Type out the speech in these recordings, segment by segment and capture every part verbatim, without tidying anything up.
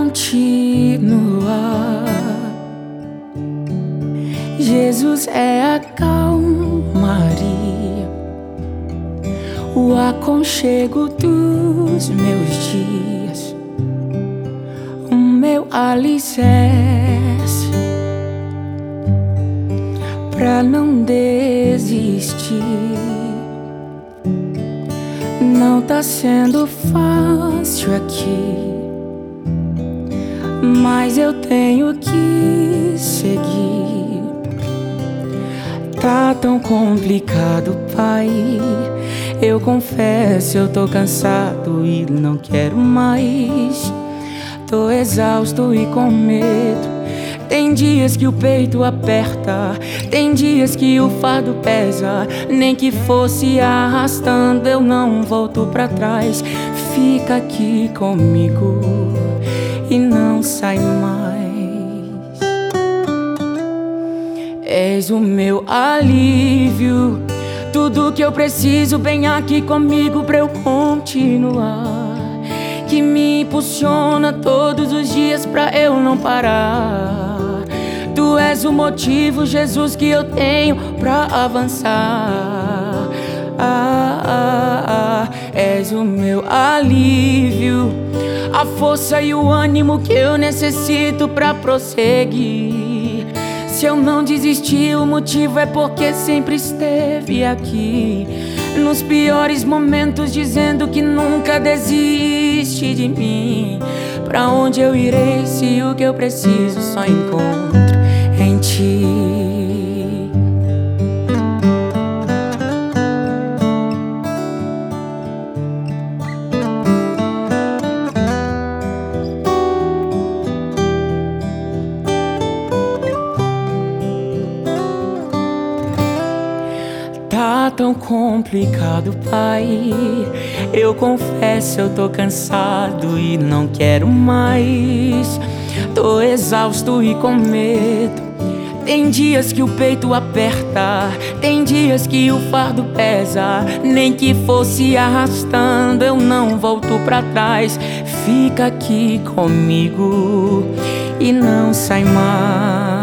continuar. Jesus é a calmaria, o aconchego dos meus dias, o meu alicerce pra não desistir. Não tá sendo fácil aqui, mas eu tenho que seguir. Tá tão complicado, Pai, eu confesso, eu tô cansado e não quero mais. Tô exausto e com medo. Tem dias que o peito aperta, tem dias que o fardo pesa. Nem que fosse arrastando, eu não volto pra trás. Fica aqui comigo e não sai mais. És o meu alívio, tudo que eu preciso bem aqui comigo pra eu continuar, que me impulsiona todos os dias pra eu não parar. Tu és o motivo, Jesus, que eu tenho pra avançar. Ah, ah, ah, és o meu alívio, a força e o ânimo que eu necessito pra prosseguir. Se eu não desisti, o motivo é porque sempre esteve aqui, nos piores momentos, dizendo que nunca desiste de mim. Pra onde eu irei se o que eu preciso só encontro em Ti? Tá tão complicado, Pai, eu confesso, eu tô cansado e não quero mais. Tô exausto e com medo. Tem dias que o peito aperta, tem dias que o fardo pesa. Nem que fosse arrastando, eu não volto pra trás. Fica aqui comigo e não sai mais.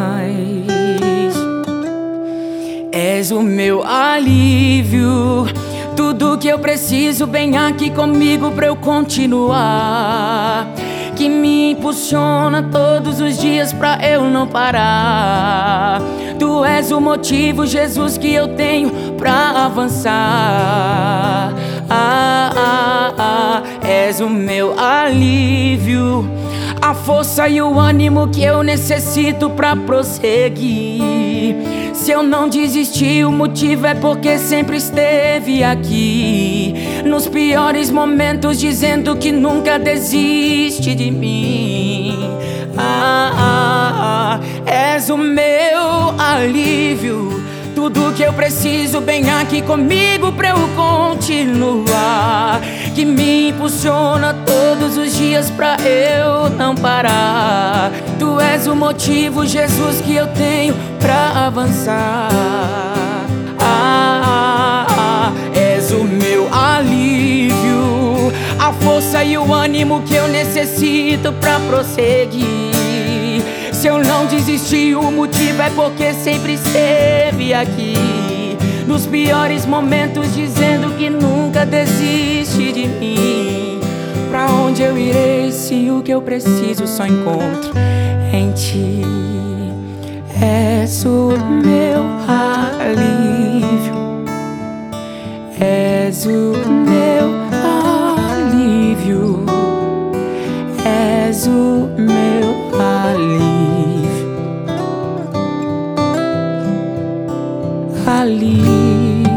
És o meu alívio, tudo que eu preciso bem aqui comigo pra eu continuar, que me impulsiona todos os dias pra eu não parar. Tu és o motivo, Jesus, que eu tenho pra avançar. Ah, ah, ah, és o meu alívio, a força e o ânimo que eu necessito pra prosseguir. Se eu não desisti, o motivo é porque sempre esteve aqui, nos piores momentos, dizendo que nunca desiste de mim. Ah, ah, ah, és o meu alívio, tudo que eu preciso bem aqui comigo pra eu continuar, que me impulsiona todos os dias pra eu não parar. Tu és o motivo, Jesus, que eu tenho pra avançar. Ah, ah, ah, és o meu alívio, a força e o ânimo que eu necessito pra prosseguir. Se eu não desisti, o motivo é porque sempre esteve aqui, nos piores momentos, dizendo que nunca desiste de mim. Pra onde eu irei se o que eu preciso só encontro em Ti? És o meu alívio, és o meu alívio, és o meu alívio, alívio.